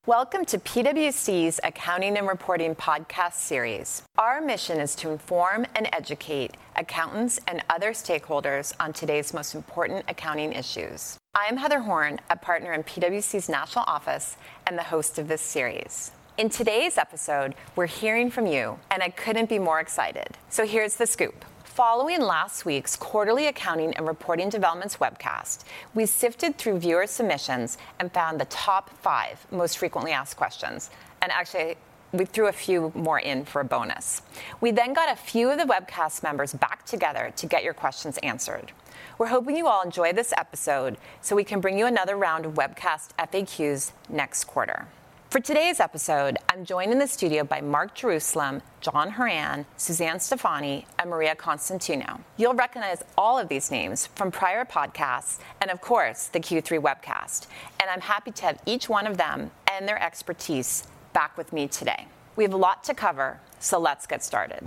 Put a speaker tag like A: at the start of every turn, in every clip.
A: Welcome to PwC's Accounting and Reporting podcast series. Our mission is to inform and educate accountants and other stakeholders on today's most important accounting issues. I'm Heather Horn, a partner in PwC's national office and the host of this series. In today's episode, we're hearing from you, and I couldn't be more excited. So here's the scoop. Following last week's quarterly accounting and reporting developments webcast, we sifted through viewer submissions and found the top 5 most frequently asked questions. And actually, we threw a few more in for a bonus. We then got a few of the webcast members back together to get your questions answered. We're hoping you all enjoy this episode so we can bring you another round of webcast FAQs next quarter. For today's episode, I'm joined in the studio by Mark Jerusalem, John Horan, Suzanne Stefani, and Maria Constantino. You'll recognize all of these names from prior podcasts and, of course, the Q3 webcast. And I'm happy to have each one of them and their expertise back with me today. We have a lot to cover, so let's get started.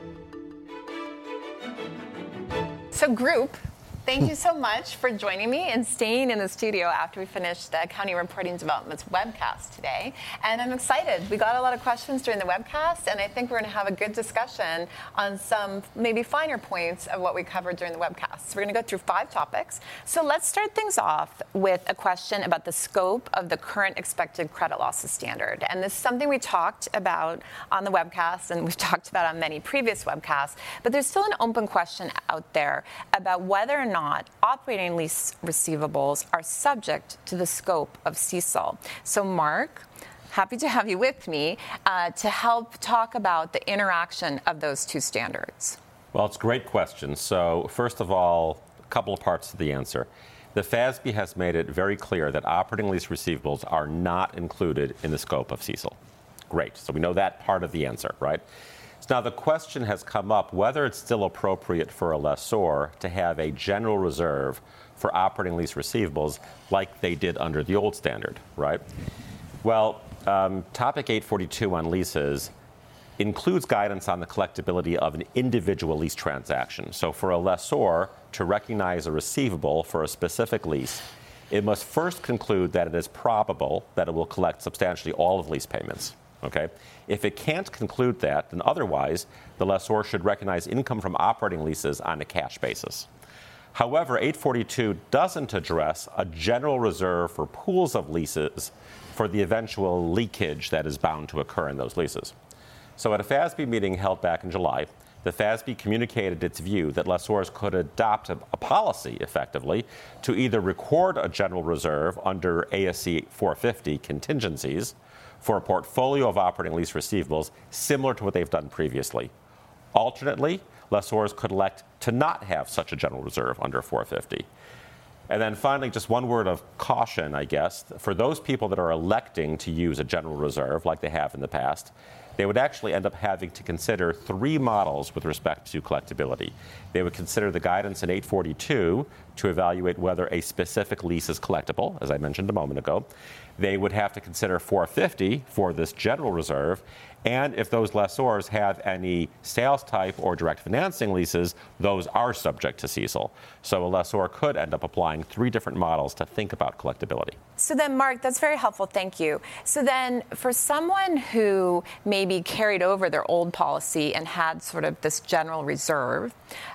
A: So group, thank you so much for joining me and staying in the studio after we finished the Accounting Reporting Developments webcast today. And I'm excited. We got a lot of questions during the webcast, and I think we're going to have a good discussion on some maybe finer points of what we covered during the webcast. So we're going to go through 5 topics. So let's start things off with a question about the scope of the current expected credit losses standard. And this is something we talked about on the webcast, and we've talked about on many previous webcasts, but there's still an open question out there about whether or not operating lease receivables are subject to the scope of CECL. So, Mark, happy to have you with me to help talk about the interaction of those two standards.
B: Well, it's a great question. So, first of all, a couple of parts to the answer. The FASB has made it very clear that operating lease receivables are not included in the scope of CECL. Great. So we know that part of the answer, right? Now, the question has come up whether it's still appropriate for a lessor to have a general reserve for operating lease receivables like they did under the old standard, right? Well, Topic 842 on leases includes guidance on the collectibility of an individual lease transaction. So for a lessor to recognize a receivable for a specific lease, it must first conclude that it is probable that it will collect substantially all of lease payments. Okay. If it can't conclude that, then otherwise, the lessor should recognize income from operating leases on a cash basis. However, 842 doesn't address a general reserve for pools of leases for the eventual leakage that is bound to occur in those leases. So at a FASB meeting held back in July, the FASB communicated its view that lessors could adopt a policy, effectively, to either record a general reserve under ASC 450 contingencies for a portfolio of operating lease receivables similar to what they've done previously. Alternately, lessors could elect to not have such a general reserve under 450. And then finally, just one word of caution, I guess, for those people that are electing to use a general reserve like they have in the past, they would actually end up having to consider 3 models with respect to collectibility. They would consider the guidance in 842 to evaluate whether a specific lease is collectible, as I mentioned a moment ago. They would have to consider 450 for this general reserve. And if those lessors have any sales type or direct financing leases, those are subject to CECL. So a lessor could end up applying 3 different models to think about collectibility.
A: So then, Mark, that's very helpful. Thank you. So then for someone who maybe carried over their old policy and had sort of this general reserve,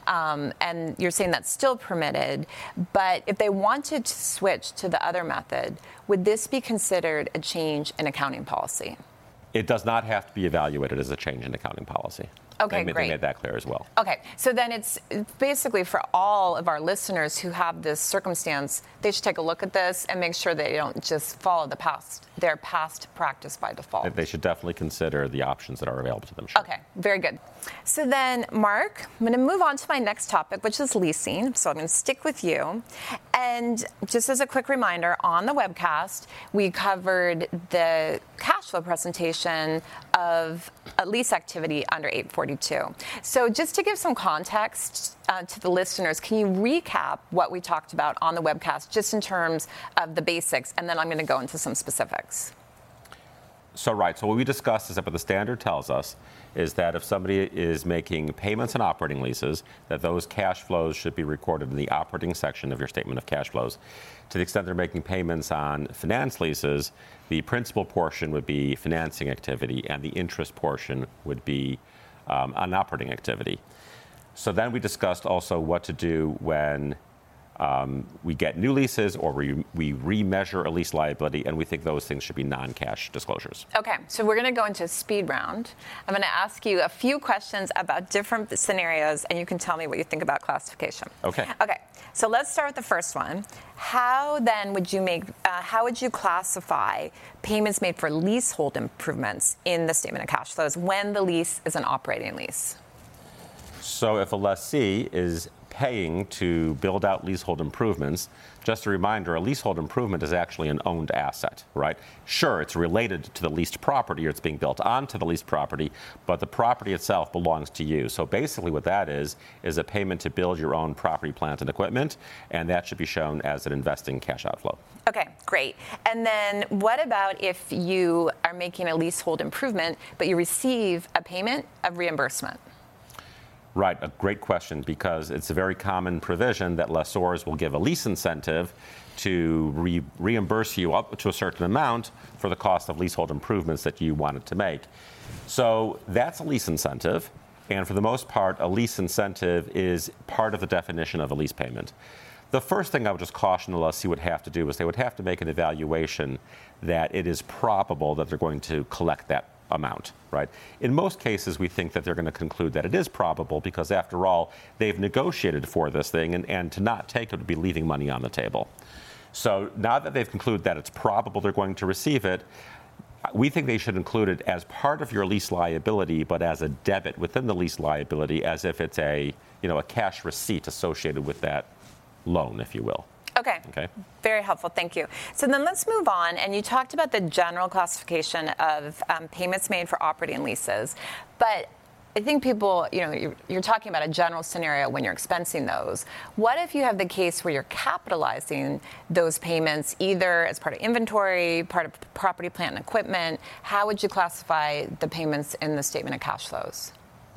A: and you're saying that's still permitted, but if they wanted to switch to the other method, would this be considered a change in accounting policy?
B: It does not have to be evaluated as a change in accounting policy.
A: Okay, great.
B: They made that clear as well.
A: Okay, so then it's basically for all of our listeners who have this circumstance, they should take a look at this and make sure they don't just follow their past practice by default.
B: They should definitely consider the options that are available to them. Sure.
A: Okay, very good. So then, Mark, I'm going to move on to my next topic, which is leasing. So I'm going to stick with you. And just as a quick reminder, on the webcast, we covered the cash flow presentation of a lease activity under 842. So just to give some context to the listeners, can you recap what we talked about on the webcast just in terms of the basics? And then I'm going to go into some specifics.
B: So what we discussed is that what the standard tells us is that if somebody is making payments on operating leases, that those cash flows should be recorded in the operating section of your statement of cash flows. To the extent they're making payments on finance leases, the principal portion would be financing activity and the interest portion would be on operating activity. So then we discussed also what to do when we get new leases or we remeasure a lease liability, and we think those things should be non-cash disclosures.
A: Okay, so we're going to go into a speed round. I'm going to ask you a few questions about different scenarios, and you can tell me what you think about classification.
B: Okay.
A: Okay, so let's start with the first one. How then would you classify payments made for leasehold improvements in the statement of cash flows when the lease is an operating lease?
B: So if a lessee is paying to build out leasehold improvements, just a reminder, a leasehold improvement is actually an owned asset, right? Sure, it's related to the leased property or it's being built onto the leased property, but the property itself belongs to you. So basically what that is a payment to build your own property, plant, and equipment, and that should be shown as an investing cash outflow.
A: Okay, great. And then what about if you are making a leasehold improvement, but you receive a payment of reimbursement?
B: Right, a great question, because it's a very common provision that lessors will give a lease incentive to reimburse you up to a certain amount for the cost of leasehold improvements that you wanted to make. So that's a lease incentive, and for the most part, a lease incentive is part of the definition of a lease payment. The first thing I would just caution the lessee would have to do is they would have to make an evaluation that it is probable that they're going to collect that amount, right? In most cases, we think that they're going to conclude that it is probable because, after all, they've negotiated for this thing, and to not take it would be leaving money on the table. So now that they've concluded that it's probable they're going to receive it, we think they should include it as part of your lease liability, but as a debit within the lease liability, as if it's a cash receipt associated with that loan, if you will.
A: Okay. Very helpful. Thank you. So then let's move on. And you talked about the general classification of payments made for operating leases. But I think people, you're talking about a general scenario when you're expensing those. What if you have the case where you're capitalizing those payments either as part of inventory, part of property, plant, and equipment? How would you classify the payments in the statement of cash flows?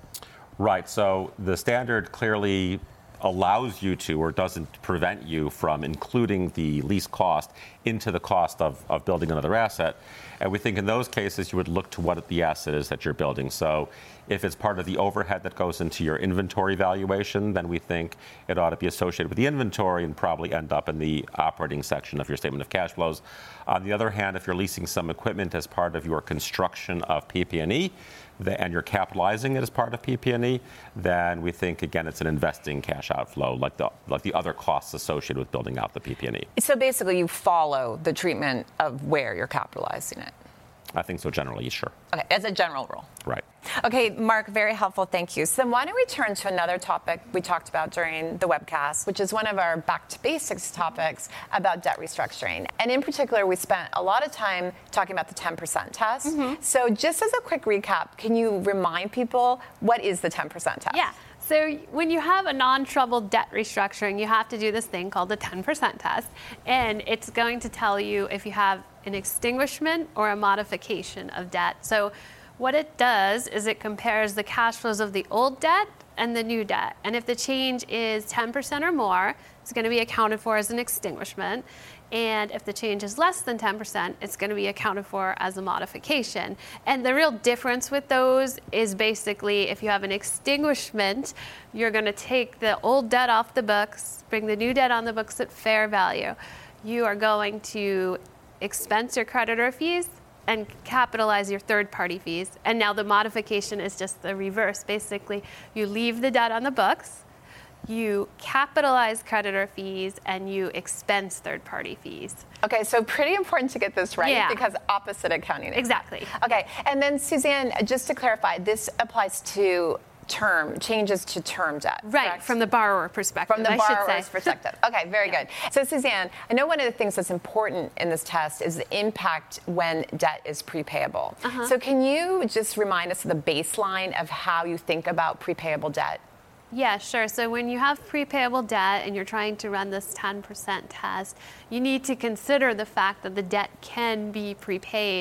B: Right. So the standard clearly allows you to, or doesn't prevent you from, including the lease cost into the cost of building another asset. And we think in those cases you would look to what the asset is that you're building. So if it's part of the overhead that goes into your inventory valuation, then we think it ought to be associated with the inventory and probably end up in the operating section of your statement of cash flows. On the other hand, if you're leasing some equipment as part of your construction of PP&E, and you're capitalizing it as part of PP&E, then we think, again, it's an investing cash outflow, like the other costs associated with building out the PP&E. So
A: basically, you follow the treatment of where you're capitalizing it.
B: I think so, generally, sure.
A: Okay, as a general rule.
B: Right.
A: Okay, Mark, very helpful. Thank you. So then why don't we turn to another topic we talked about during the webcast, which is one of our back to basics topics about debt restructuring. And in particular, we spent a lot of time talking about the 10% test. Mm-hmm. So just as a quick recap, can you remind people what is the 10% test?
C: Yeah. So when you have a non-troubled debt restructuring, you have to do this thing called the 10% test. And it's going to tell you if you have an extinguishment or a modification of debt. So what it does is it compares the cash flows of the old debt and the new debt. And if the change is 10% or more, it's going to be accounted for as an extinguishment. And if the change is less than 10%, it's going to be accounted for as a modification. And the real difference with those is basically if you have an extinguishment, you're going to take the old debt off the books, bring the new debt on the books at fair value. You are going to expense your creditor fees and capitalize your third-party fees. And now the modification is just the reverse. Basically, you leave the debt on the books, you capitalize creditor fees, and you expense third-party fees.
A: Okay, so pretty important to get this right because opposite accounting.
C: Exactly.
A: Okay, and then Suzanne, just to clarify, this applies to changes to term debt.
C: Right,
A: correct?
C: From the borrower perspective.
A: From the borrower's perspective. Okay, very good. So Suzanne, I know one of the things that's important in this test is the impact when debt is prepayable. Uh-huh. So can you just remind us of the baseline of how you think about prepayable debt?
C: Yeah, sure. So when you have prepayable debt and you're trying to run this 10% test, you need to consider the fact that the debt can be prepaid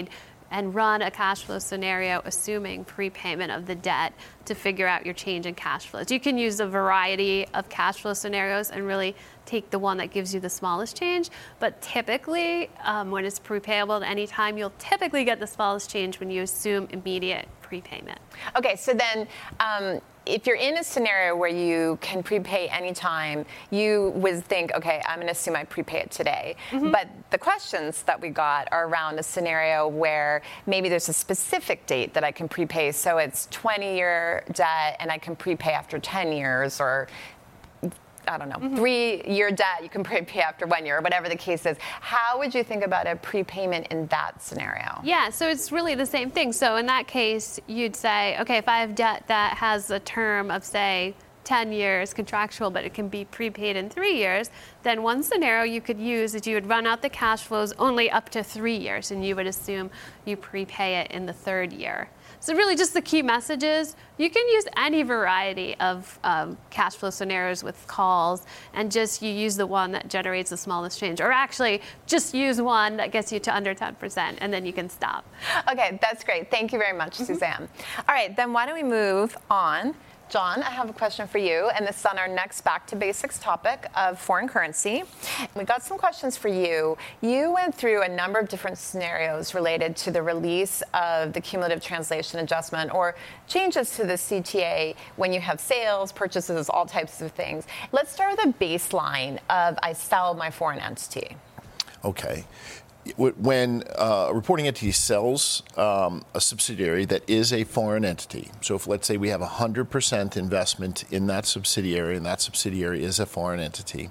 C: and run a cash flow scenario assuming prepayment of the debt to figure out your change in cash flows. You can use a variety of cash flow scenarios and really take the one that gives you the smallest change. But typically, when it's prepayable at any time, you'll typically get the smallest change when you assume immediate prepayment.
A: Okay, so then if you're in a scenario where you can prepay anytime, you would think, okay, I'm going to assume I prepay it today. But the questions that we got are around a scenario where maybe there's a specific date that I can prepay. So it's 20-year debt and I can prepay after 10 years, or I don't know, 3-year debt, you can prepay after 1 year, or whatever the case is. How would you think about a prepayment in that scenario?
C: Yeah, so it's really the same thing. So in that case, you'd say, okay, if I have debt that has a term of, say, 10 years contractual, but it can be prepaid in 3 years, then one scenario you could use is you would run out the cash flows only up to 3 years, and you would assume you prepay it in the 3rd year. So really just the key message is you can use any variety of cash flow scenarios with calls, and just you use the one that generates the smallest change, or actually just use one that gets you to under 10%, and then you can stop.
A: Okay, that's great. Thank you very much, Suzanne. All right, then why don't we move on? John, I have a question for you, and this is on our next Back to Basics topic of foreign currency. We got some questions for you. You went through a number of different scenarios related to the release of the cumulative translation adjustment or changes to the CTA when you have sales, purchases, all types of things. Let's start with a baseline of I sell my foreign entity.
D: Okay. When a reporting entity sells a subsidiary that is a foreign entity, so if let's say we have 100% investment in that subsidiary and that subsidiary is a foreign entity,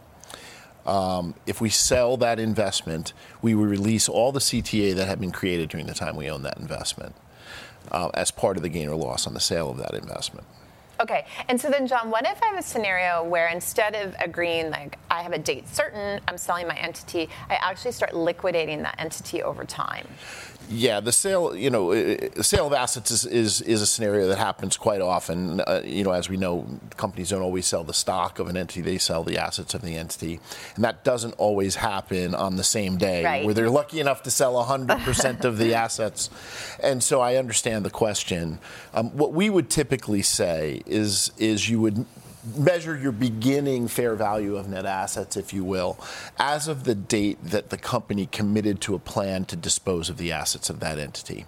D: if we sell that investment, we will release all the CTA that had been created during the time we own that investment as part of the gain or loss on the sale of that investment.
A: Okay, and so then, John, what if I have a scenario where instead of agreeing, like, I have a date certain, I'm selling my entity, I actually start liquidating that entity over time?
D: Yeah, the sale, the sale of assets is a scenario that happens quite often. As we know, companies don't always sell the stock of an entity; they sell the assets of the entity, and that doesn't always happen on the same day,
A: right,
D: where they're lucky enough to sell 100% of the assets. And so, I understand the question. What we would typically say is you would measure your beginning fair value of net assets, if you will, as of the date that the company committed to a plan to dispose of the assets of that entity.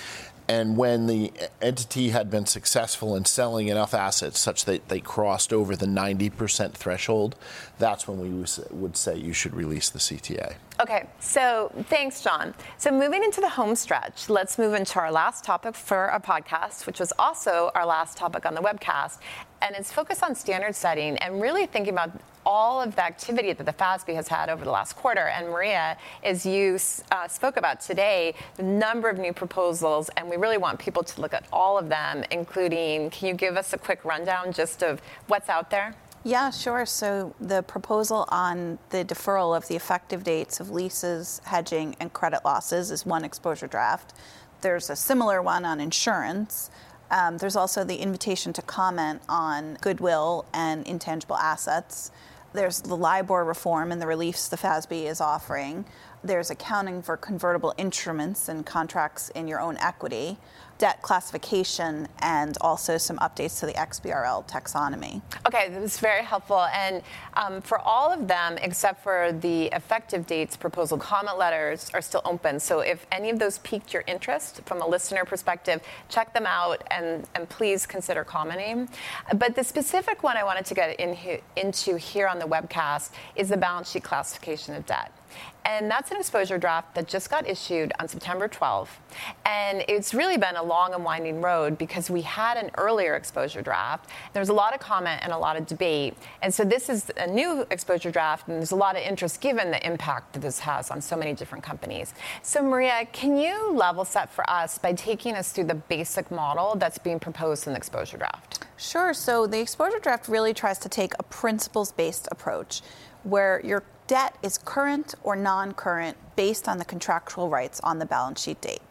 D: And when the entity had been successful in selling enough assets such that they crossed over the 90% threshold, that's when we would say you should release the CTA.
A: Okay, so thanks, John. So moving into the home stretch, let's move into our last topic for our podcast, which was also our last topic on the webcast, and it's focused on standard setting and really thinking about all of the activity that the FASB has had over the last quarter. And Maria, as you spoke about today, the number of new proposals, and we really want people to look at all of them, including, can you give us a quick rundown just of what's out there?
E: Yeah, sure. So the proposal on the deferral of the effective dates of leases, hedging, and credit losses is one exposure draft. There's a similar one on insurance. There's also the invitation to comment on goodwill and intangible assets. There's the LIBOR reform and the reliefs the FASB is offering. There's accounting for convertible instruments and contracts in your own equity, debt classification, and also some updates to the XBRL taxonomy.
A: Okay, that was very helpful. And for all of them, except for the effective dates proposal, comment letters are still open. So if any of those piqued your interest from a listener perspective, check them out and please consider commenting. But the specific one I wanted to get into here on the webcast is the balance sheet classification of debt. And that's an exposure draft that just got issued on September 12th. And it's really been a long and winding road because we had an earlier exposure draft. There was a lot of comment and a lot of debate. And so this is a new exposure draft, and there's a lot of interest given the impact that this has on so many different companies. So Maria, can you level set for us by taking us through the basic model that's being proposed in the exposure draft?
E: Sure. So the exposure draft really tries to take a principles-based approach where your debt is current or non-current based on the contractual rights on the balance sheet date.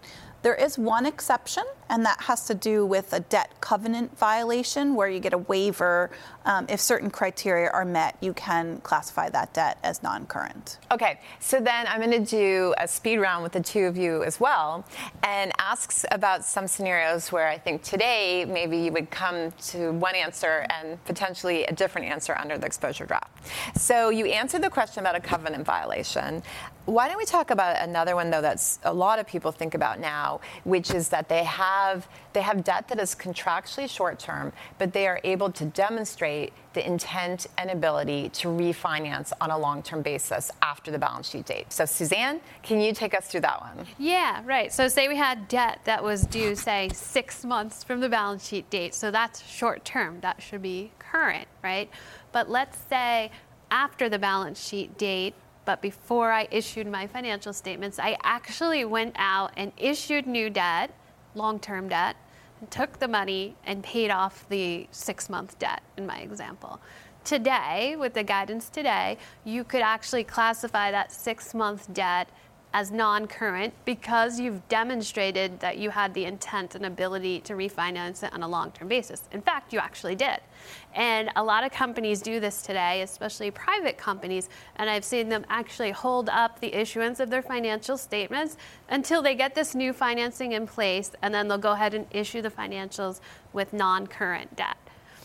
E: There is one exception, and that has to do with a debt covenant violation where you get a waiver. If certain criteria are met, you can classify that debt as non-current.
A: Okay, so then I'm going to do a speed round with the two of you as well and ask about some scenarios where I think today maybe you would come to one answer and potentially a different answer under the exposure draft. So you answered the question about a covenant violation. Why don't we talk about another one, though, that's a lot of people think about now, which is that they have debt that is contractually short-term, but they are able to demonstrate the intent and ability to refinance on a long-term basis after the balance sheet date. So, Suzanne, can you take us through that one?
C: Yeah, right. So say we had debt that was due, say, 6 months from the balance sheet date. So that's short-term. That should be current, right? But let's say after the balance sheet date, but before I issued my financial statements, I actually went out and issued new debt, long-term debt, and took the money and paid off the 6-month debt in my example. Today, with the guidance today, you could actually classify that 6-month debt as non-current because you've demonstrated that you had the intent and ability to refinance it on a long-term basis. In fact, you actually did. And a lot of companies do this today, especially private companies, and I've seen them actually hold up the issuance of their financial statements until they get this new financing in place, and then they'll go ahead and issue the financials with non-current debt.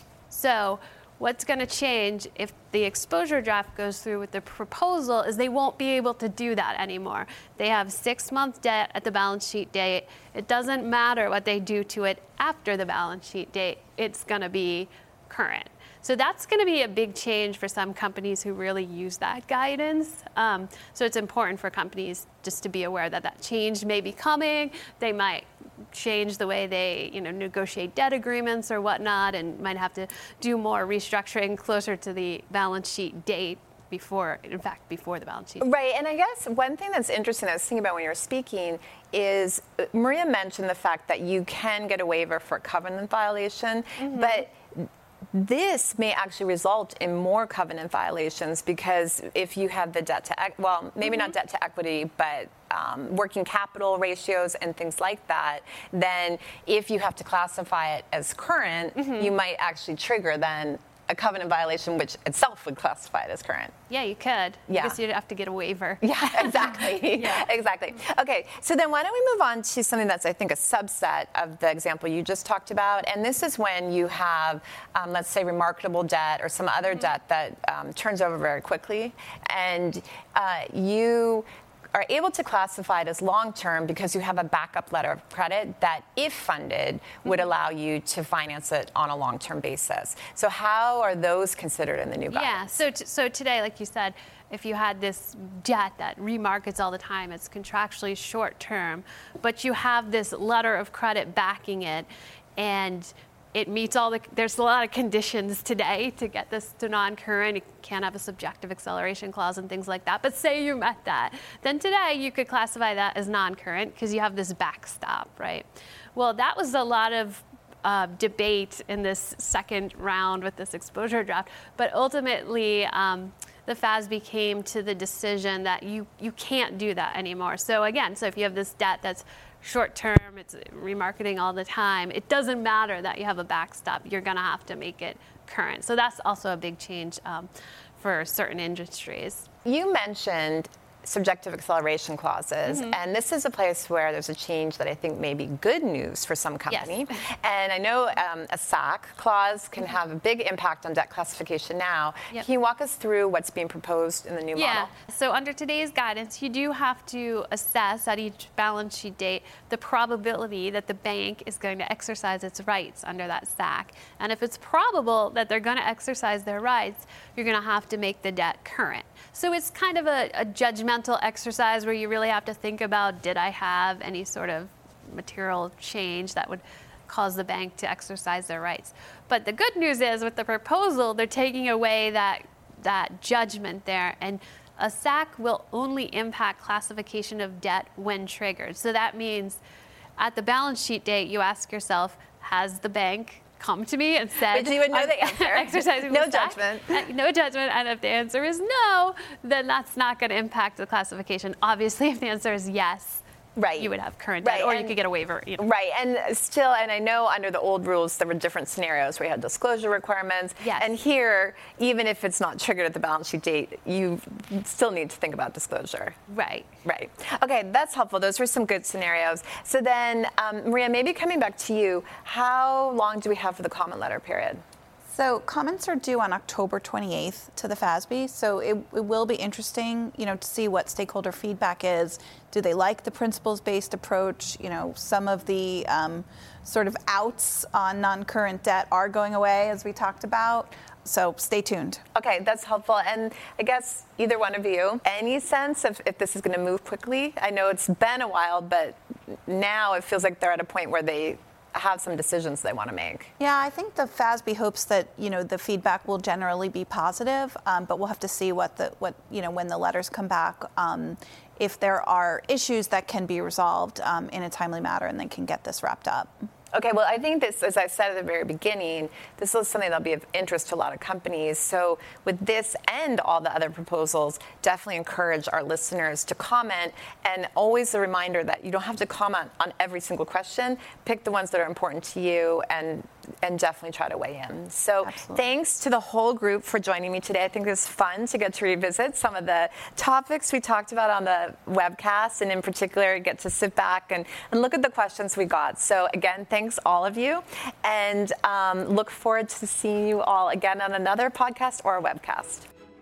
C: So what's going to change if the exposure draft goes through with the proposal is they won't be able to do that anymore. They have 6-month debt at the balance sheet date. It doesn't matter what they do to it after the balance sheet date. It's going to be current. So that's going to be a big change for some companies who really use that guidance. So it's important for companies just to be aware that that change may be coming. They might change the way they, negotiate debt agreements or whatnot, and might have to do more restructuring closer to the balance sheet date before the balance sheet.
A: Right, and I guess one thing that's interesting I was thinking about when you were speaking is Maria mentioned the fact that you can get a waiver for a covenant violation, but this may actually result in more covenant violations because if you have the debt to, maybe not debt to equity, but working capital ratios and things like that, then if you have to classify it as current, you might actually trigger then a covenant violation, which itself would classify it as current.
C: Yeah, you could.
A: Yeah.
C: I guess you'd have to get a waiver.
A: Yeah, exactly. Exactly. Okay, so then why don't we move on to something that's, I think, a subset of the example you just talked about. And this is when you have, let's say, remarkable debt or some other debt that turns over very quickly. And you are able to classify it as long-term because you have a backup letter of credit that, if funded, would allow you to finance it on a long-term basis. So how are those considered in the new guidance?
C: Yeah, so today, like you said, if you had this debt that remarkets all the time, it's contractually short-term, but you have this letter of credit backing it, and it meets there's a lot of conditions today to get this to non-current. You can't have a subjective acceleration clause and things like that. But say you met that, then today you could classify that as non-current because you have this backstop, right? Well, that was a lot of debate in this second round with this exposure draft. But ultimately, the FASB came to the decision that you can't do that anymore. So again, if you have this debt that's short-term, it's remarketing all the time, it doesn't matter that you have a backstop. You're going to have to make it current. So that's also a big change for certain industries.
A: You mentioned subjective acceleration clauses, and this is a place where there's a change that I think may be good news for some company.
C: Yes.
A: And I know a SAC clause can have a big impact on debt classification now.
C: Yep.
A: Can you walk us through what's being proposed in the new model?
C: So under today's guidance, you do have to assess at each balance sheet date the probability that the bank is going to exercise its rights under that SAC. And if it's probable that they're going to exercise their rights, you're going to have to make the debt current. So it's kind of a judgmental exercise where you really have to think about, did I have any sort of material change that would cause the bank to exercise their rights? But the good news is with the proposal, they're taking away that judgment there, and a SAC will only impact classification of debt when triggered. So that means at the balance sheet date, you ask yourself, has the bank come to me and said,
A: but you would know the answer.
C: Exercising
A: no
C: the SAC?
A: judgment.
C: No judgment. And if the answer is no, then that's not going to impact the classification. Obviously, if the answer is yes,
A: Right.
C: you would have current debt,
A: Right,
C: or you
A: and-
C: could get a waiver.
A: Right, and still, and I know under the old rules there were different scenarios where you had disclosure requirements.
C: Yes.
A: And here, even if it's not triggered at the balance sheet date, you still need to think about disclosure.
C: Right.
A: Right. Okay, that's helpful. Those were some good scenarios. So then, Maria, maybe coming back to you, how long do we have for the comment letter period?
E: So comments are due on October 28th to the FASB. So it will be interesting, to see what stakeholder feedback is. Do they like the principles-based approach? Some of the sort of outs on non-current debt are going away, as we talked about. So stay tuned.
A: Okay, that's helpful. And I guess either one of you, any sense of if this is going to move quickly? I know it's been a while, but now it feels like they're at a point where they have some decisions they want to make.
E: Yeah, I think the FASB hopes that the feedback will generally be positive, but we'll have to see when the letters come back, if there are issues that can be resolved in a timely manner, and then can get this wrapped up.
A: Okay, well, I think this, as I said at the very beginning, this is something that'll be of interest to a lot of companies. So with this and all the other proposals, definitely encourage our listeners to comment. And always a reminder that you don't have to comment on every single question. Pick the ones that are important to you and definitely try to weigh in. So
E: Absolutely.
A: Thanks to the whole group for joining me today. I think it was fun to get to revisit some of the topics we talked about on the webcast, and in particular, get to sit back and look at the questions we got. So again, thanks all of you, and look forward to seeing you all again on another podcast or a webcast.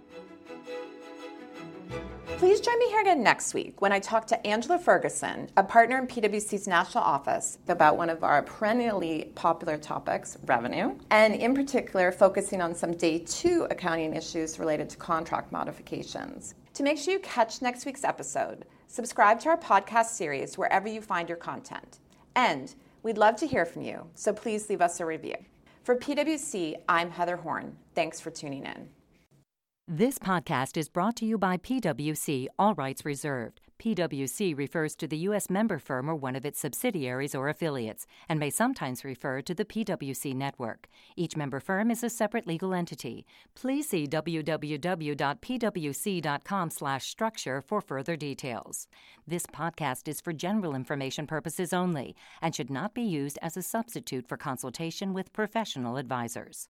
A: Please join me here again next week when I talk to Angela Ferguson, a partner in PwC's national office, about one of our perennially popular topics, revenue, and in particular focusing on some day 2 accounting issues related to contract modifications. To make sure you catch next week's episode, subscribe to our podcast series wherever you find your content. And we'd love to hear from you, so please leave us a review. For PwC, I'm Heather Horn. Thanks for tuning in.
F: This podcast is brought to you by PwC, all rights reserved. PwC refers to the U.S. member firm or one of its subsidiaries or affiliates, and may sometimes refer to the PwC network. Each member firm is a separate legal entity. Please see www.pwc.com/structure for further details. This podcast is for general information purposes only and should not be used as a substitute for consultation with professional advisors.